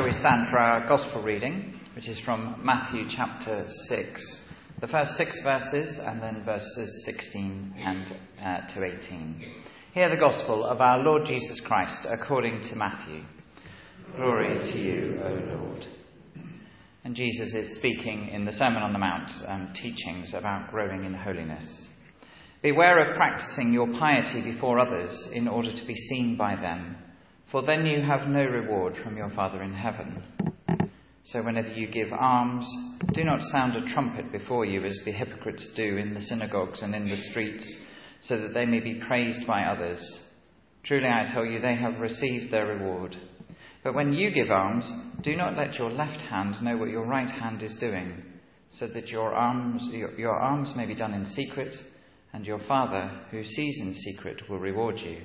we stand for our Gospel reading, which is from Matthew chapter 6, the first 6 verses, and then verses 16 to 18. Hear the Gospel of our Lord Jesus Christ according to Matthew. Glory to you, O Lord. And Jesus is speaking in the Sermon on the Mount, teachings about growing in holiness. Beware of practicing your piety before others in order to be seen by them, for then you have no reward from your Father in heaven. So whenever you give alms, do not sound a trumpet before you as the hypocrites do in the synagogues and in the streets, so that they may be praised by others. Truly I tell you, they have received their reward. But when you give alms, do not let your left hand know what your right hand is doing, so that your alms may be done in secret, and your Father, who sees in secret, will reward you.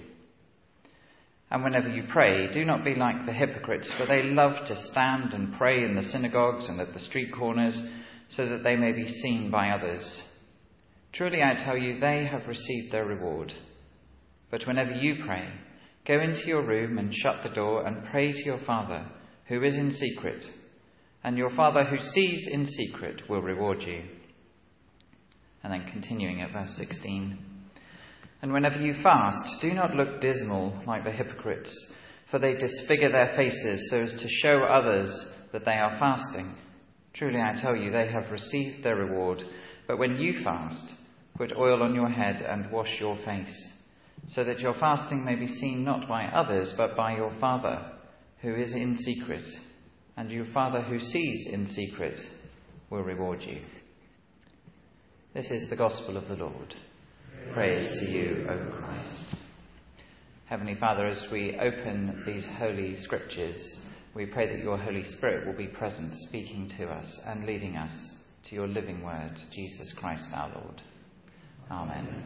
And whenever you pray, do not be like the hypocrites, for they love to stand and pray in the synagogues and at the street corners, so that they may be seen by others. Truly I tell you, they have received their reward. But whenever you pray, go into your room and shut the door and pray to your Father, who is in secret, and your Father who sees in secret will reward you. And then continuing at verse 16. And whenever you fast, do not look dismal like the hypocrites, for they disfigure their faces so as to show others that they are fasting. Truly I tell you, they have received their reward. But when you fast, put oil on your head and wash your face, so that your fasting may be seen not by others, but by your Father, who is in secret. And your Father who sees in secret will reward you. This is the gospel of the Lord. Praise to you, O Christ. Heavenly Father, as we open these holy scriptures, we pray that your Holy Spirit will be present, speaking to us and leading us to your living word, Jesus Christ our Lord. Amen.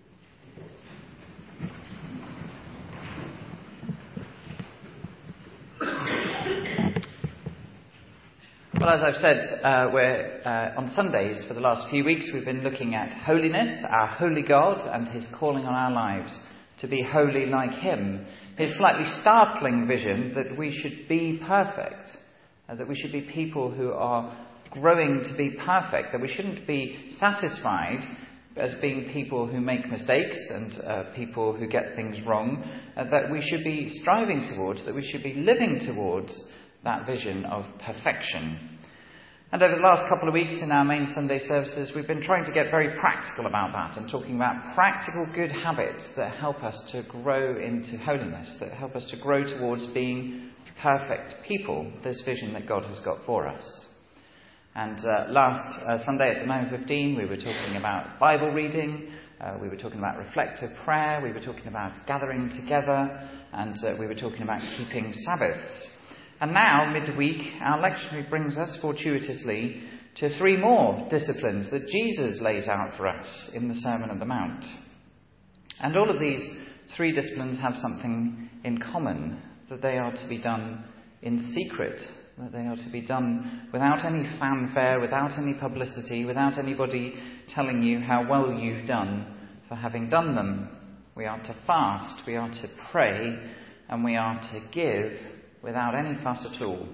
Well, as I've said, we're on Sundays for the last few weeks we've been looking at holiness, our holy God, and his calling on our lives to be holy like him. His slightly startling vision that we should be perfect, that we should be people who are growing to be perfect, that we shouldn't be satisfied as being people who make mistakes and people who get things wrong, that we should be striving towards, that we should be living towards that vision of perfection. And over the last couple of weeks in our main Sunday services, we've been trying to get very practical about that and talking about practical good habits that help us to grow into holiness, that help us to grow towards being perfect people, this vision that God has got for us. And last Sunday at the 9:15, we were talking about Bible reading, we were talking about reflective prayer, we were talking about gathering together, and we were talking about keeping Sabbaths. And now, midweek, our lectionary brings us fortuitously to 3 more disciplines that Jesus lays out for us in the Sermon on the Mount. And all of these 3 disciplines have something in common, that they are to be done in secret, that they are to be done without any fanfare, without any publicity, without anybody telling you how well you've done for having done them. We are to fast, we are to pray, and we are to give without any fuss at all.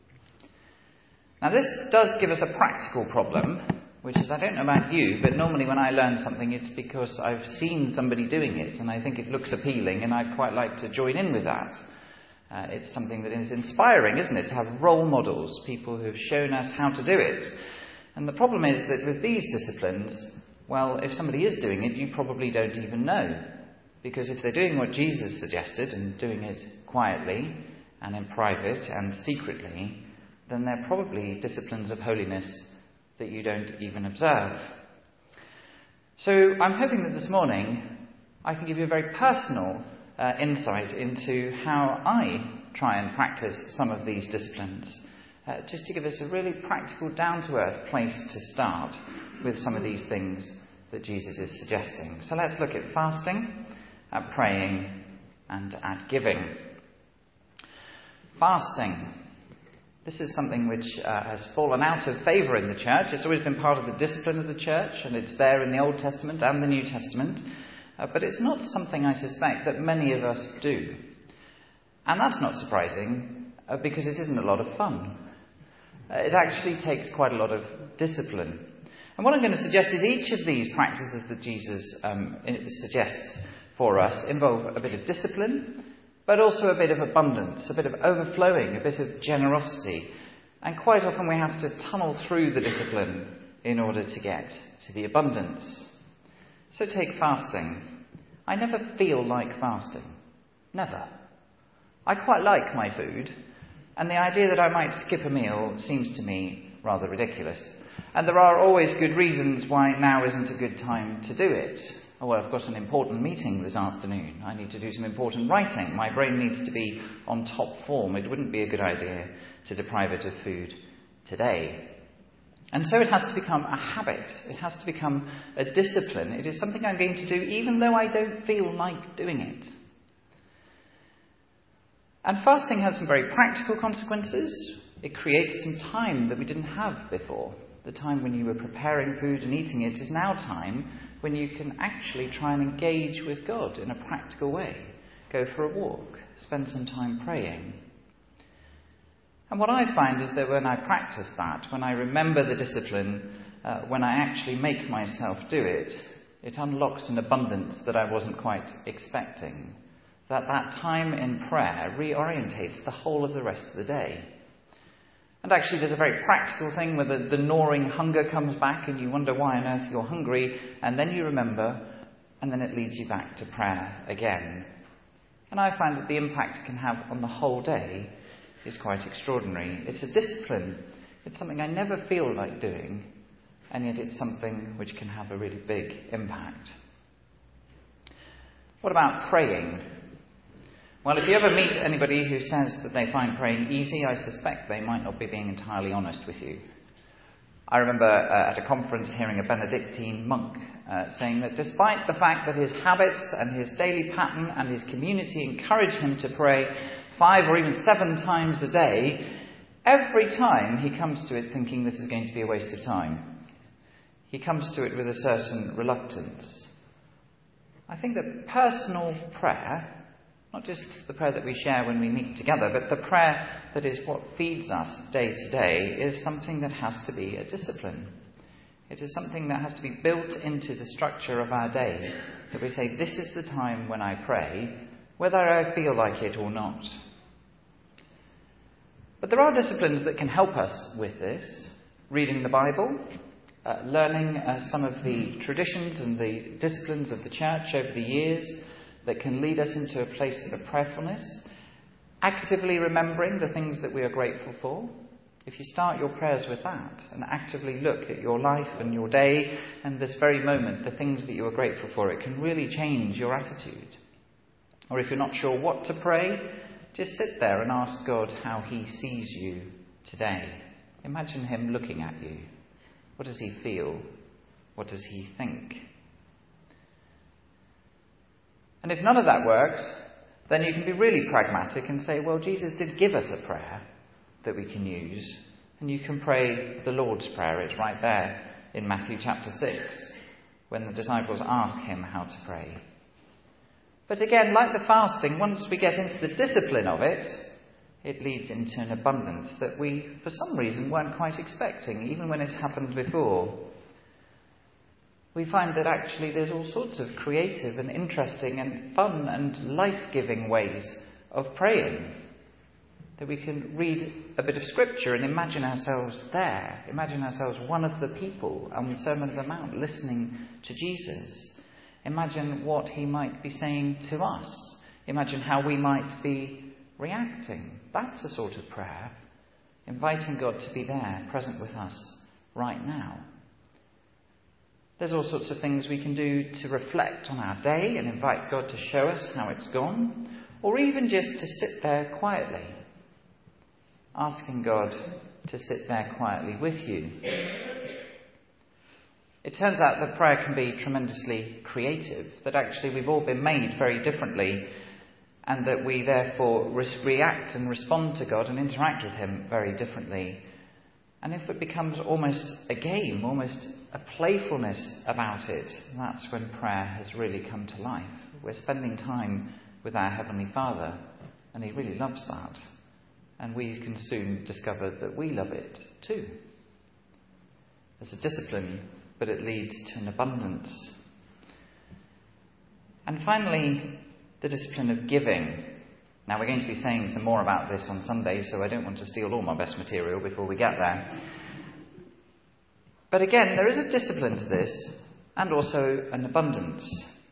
Now this does give us a practical problem, which is, I don't know about you, but normally when I learn something it's because I've seen somebody doing it and I think it looks appealing and I'd quite like to join in with that. It's something that is inspiring, isn't it, to have role models, people who've shown us how to do it. And the problem is that with these disciplines, well, if somebody is doing it, you probably don't even know. Because if they're doing what Jesus suggested and doing it quietly and in private and secretly, then they're probably disciplines of holiness that you don't even observe. So I'm hoping that this morning I can give you a very personal insight into how I try and practice some of these disciplines, just to give us a really practical, down-to-earth place to start with some of these things that Jesus is suggesting. So let's look at fasting, at praying, and at giving. Fasting. This is something which has fallen out of favour in the church. It's always been part of the discipline of the church, and it's there in the Old Testament and the New Testament. But it's not something, I suspect, that many of us do. And that's not surprising, because it isn't a lot of fun. It actually takes quite a lot of discipline. And what I'm going to suggest is each of these practices that Jesus suggests for us involve a bit of discipline, but also a bit of abundance, a bit of overflowing, a bit of generosity. And quite often we have to tunnel through the discipline in order to get to the abundance. So take fasting. I never feel like fasting. Never. I quite like my food, and the idea that I might skip a meal seems to me rather ridiculous. And there are always good reasons why now isn't a good time to do it. Oh, well, I've got an important meeting this afternoon. I need to do some important writing. My brain needs to be on top form. It wouldn't be a good idea to deprive it of food today. And so it has to become a habit. It has to become a discipline. It is something I'm going to do even though I don't feel like doing it. And fasting has some very practical consequences. It creates some time that we didn't have before. The time when you were preparing food and eating it is now time when you can actually try and engage with God in a practical way. Go for a walk, spend some time praying. And what I find is that when I practice that, when I remember the discipline, when I actually make myself do it, it unlocks an abundance that I wasn't quite expecting. That time in prayer reorientates the whole of the rest of the day. And actually there's a very practical thing where the gnawing hunger comes back and you wonder why on earth you're hungry, and then you remember, and then it leads you back to prayer again. And I find that the impact it can have on the whole day is quite extraordinary. It's a discipline. It's something I never feel like doing, and yet it's something which can have a really big impact. What about praying? Well, if you ever meet anybody who says that they find praying easy, I suspect they might not be being entirely honest with you. I remember at a conference hearing a Benedictine monk saying that despite the fact that his habits and his daily pattern and his community encourage him to pray 5 or even 7 times a day, every time he comes to it thinking this is going to be a waste of time. He comes to it with a certain reluctance. I think that personal prayer, not just the prayer that we share when we meet together, but the prayer that is what feeds us day to day, is something that has to be a discipline. It is something that has to be built into the structure of our day, that we say, this is the time when I pray, whether I feel like it or not. But there are disciplines that can help us with this. Reading the Bible, learning some of the traditions and the disciplines of the church over the years, that can lead us into a place of prayerfulness, actively remembering the things that we are grateful for. If you start your prayers with that and actively look at your life and your day and this very moment, the things that you are grateful for, it can really change your attitude. Or if you're not sure what to pray, just sit there and ask God how he sees you today. Imagine him looking at you. What does he feel? What does he think? And if none of that works, then you can be really pragmatic and say, well, Jesus did give us a prayer that we can use. And you can pray the Lord's Prayer. It's right there in Matthew chapter 6, when the disciples ask him how to pray. But again, like the fasting, once we get into the discipline of it, it leads into an abundance that we, for some reason, weren't quite expecting, even when it's happened before. We find that actually there's all sorts of creative and interesting and fun and life-giving ways of praying. That we can read a bit of scripture and imagine ourselves there. Imagine ourselves one of the people on the Sermon on the Mount listening to Jesus. Imagine what he might be saying to us. Imagine how we might be reacting. That's a sort of prayer. Inviting God to be there, present with us right now. There's all sorts of things we can do to reflect on our day and invite God to show us how it's gone, or even just to sit there quietly, asking God to sit there quietly with you. It turns out that prayer can be tremendously creative, that actually we've all been made very differently, and that we therefore react and respond to God and interact with him very differently. And if it becomes almost a game, almost a playfulness about it, that's when prayer has really come to life. We're spending time with our Heavenly Father, and he really loves that. and we can soon discover that we love it too. There's a discipline, but it leads to an abundance. And finally, the discipline of giving. Now, we're going to be saying some more about this on Sunday, so I don't want to steal all my best material before we get there. But again, there is a discipline to this, and also an abundance.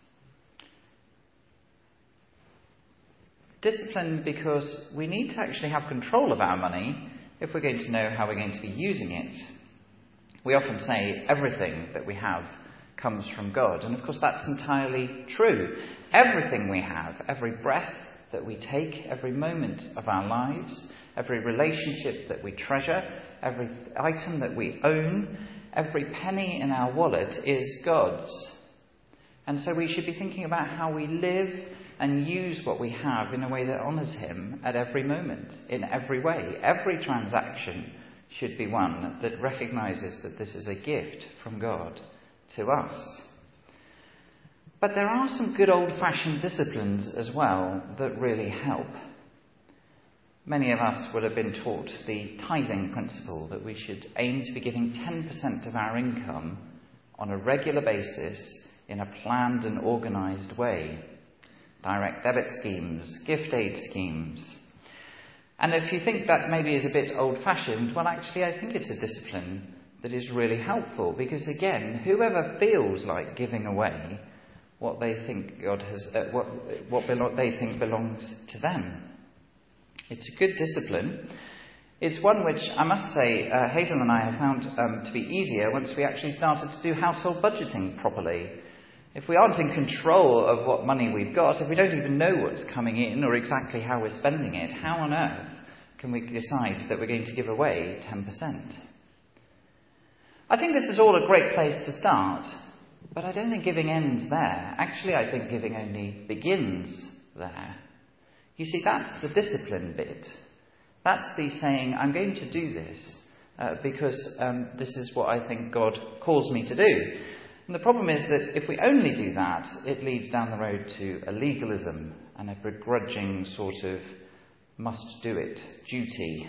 Discipline because we need to actually have control of our money if we're going to know how we're going to be using it. We often say everything that we have comes from God, and of course that's entirely true. Everything we have, every breath that we take, every moment of our lives, every relationship that we treasure, every item that we own, every penny in our wallet is God's. And so we should be thinking about how we live and use what we have in a way that honours him at every moment, in every way. Every transaction should be one that recognises that this is a gift from God to us. But there are some good old-fashioned disciplines as well that really help. Many of us will have been taught the tithing principle, that we should aim to be giving 10% of our income on a regular basis in a planned and organised way. Direct debit schemes, gift aid schemes. And if you think that maybe is a bit old-fashioned, well, actually, I think it's a discipline that is really helpful, because again, whoever feels like giving away what they think God has, what they think belongs to them. It's a good discipline. It's one which I must say Hazel and I have found to be easier once we actually started to do household budgeting properly. If we aren't in control of what money we've got, if we don't even know what's coming in or exactly how we're spending it, how on earth can we decide that we're going to give away 10%? I think this is all a great place to start, but I don't think giving ends there. Actually, I think giving only begins there. You see, that's the discipline bit. That's the saying, I'm going to do this because this is what I think God calls me to do. And the problem is that if we only do that, it leads down the road to a legalism and a begrudging sort of must-do-it duty.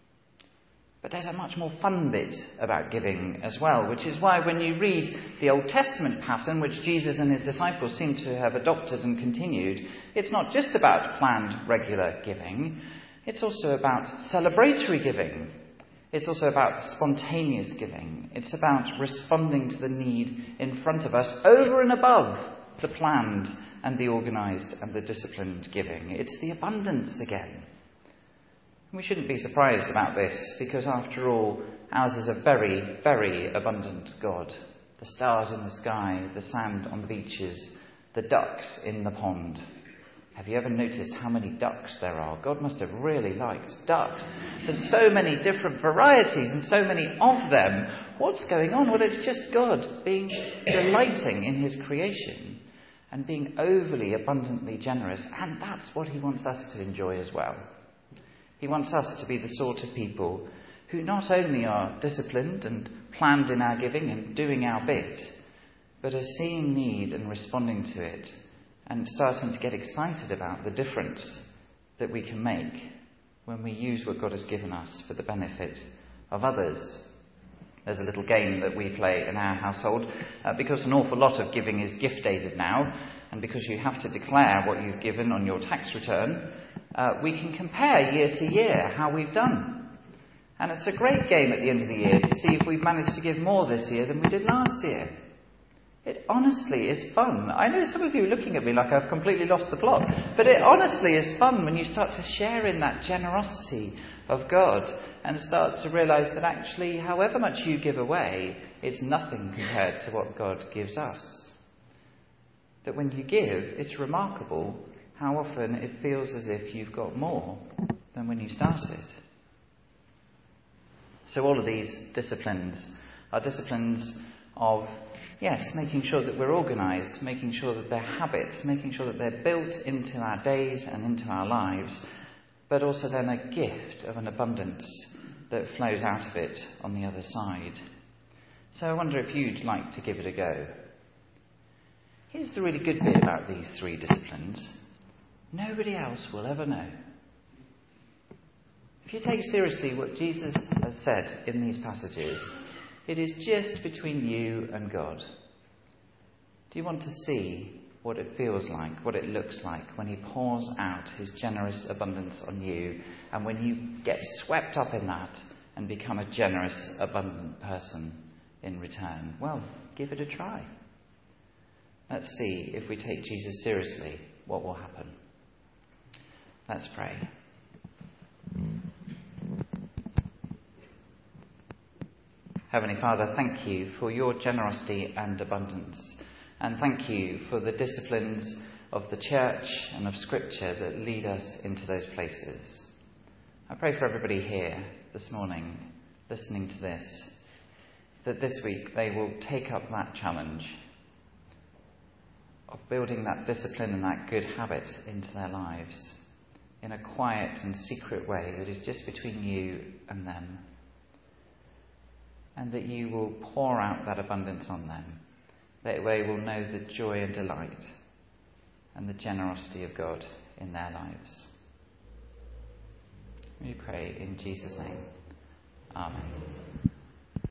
But there's a much more fun bit about giving as well, which is why when you read the Old Testament pattern, which Jesus and his disciples seem to have adopted and continued, it's not just about planned, regular giving. It's also about celebratory giving. It's also about spontaneous giving. It's about responding to the need in front of us over and above the planned and the organised and the disciplined giving. It's the abundance again. We shouldn't be surprised about this, because after all, ours is a very, very abundant God. The stars in the sky, the sand on the beaches, the ducks in the pond. Have you ever noticed how many ducks there are? God must have really liked ducks. There's so many different varieties and so many of them. What's going on? Well, it's just God delighting in his creation and being overly abundantly generous. And that's what he wants us to enjoy as well. He wants us to be the sort of people who not only are disciplined and planned in our giving and doing our bit, but are seeing need and responding to it and starting to get excited about the difference that we can make when we use what God has given us for the benefit of others. There's a little game that we play in our household, because an awful lot of giving is gift-aided now, and because you have to declare what you've given on your tax return, we can compare year to year how we've done. And it's a great game at the end of the year to see if we've managed to give more this year than we did last year. It honestly is fun. I know some of you are looking at me like I've completely lost the plot, but it honestly is fun when you start to share in that generosity of God and start to realise that actually, however much you give away, it's nothing compared to what God gives us. That when you give, it's remarkable how often it feels as if you've got more than when you started. So all of these disciplines are disciplines of, yes, making sure that we're organised, making sure that they're habits, making sure that they're built into our days and into our lives, but also then a gift of an abundance that flows out of it on the other side. So I wonder if you'd like to give it a go. Here's the really good bit about these three disciplines. Nobody else will ever know. If you take seriously what Jesus has said in these passages, it is just between you and God. Do you want to see what it feels like, what it looks like when he pours out his generous abundance on you, and when you get swept up in that and become a generous, abundant person in return? Well, give it a try. Let's see, if we take Jesus seriously, what will happen. Let's pray. Heavenly Father, thank you for your generosity and abundance. And thank you for the disciplines of the church and of Scripture that lead us into those places. I pray for everybody here this morning, listening to this, that this week they will take up that challenge of building that discipline and that good habit into their lives in a quiet and secret way that is just between you and them. And that you will pour out that abundance on them, that they will know the joy and delight and the generosity of God in their lives. We pray in Jesus' name. Amen.